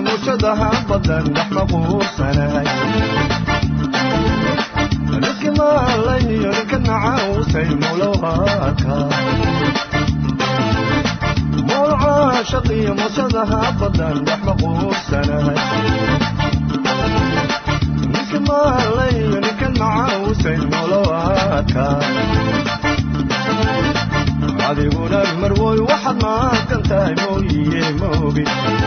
موجودها بدن نحمقو سناي لكن الله يركن عاوسي مولوهاكا موعى شقي موجودها بدن نحمقو سناي لكن الله يركن عاوسي مولوهاكا adiguna marwoy waxaad maaqan tahay mooye moobi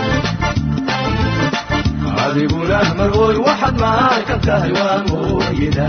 adiguna marwoy waxaad maaqan tahay waa mooyida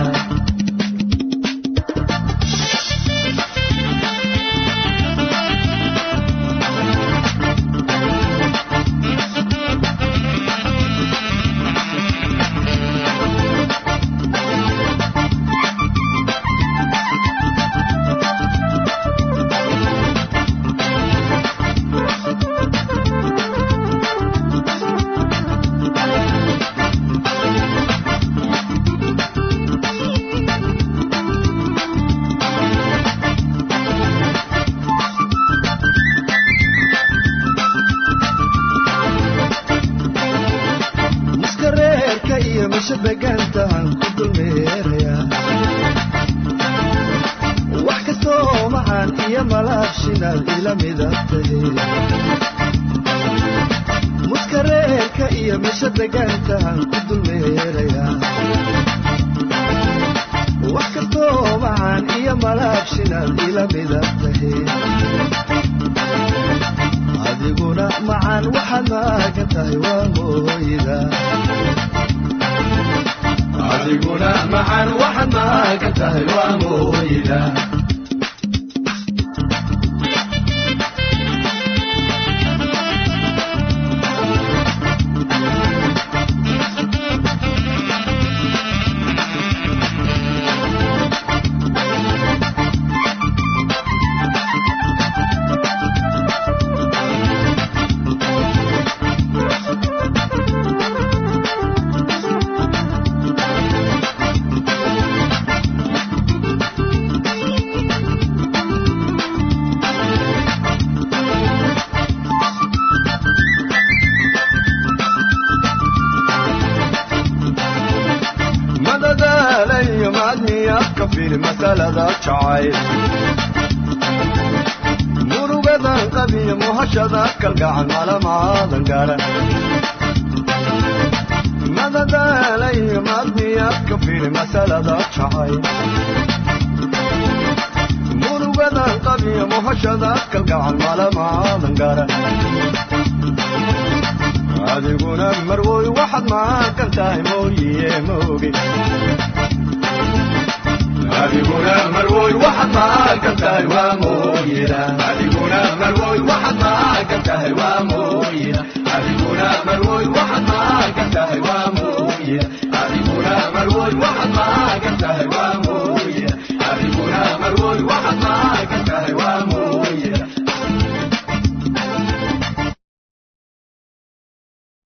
adiguna marwoy waxaad ma ka tahay waa mooyida adiguna marwoy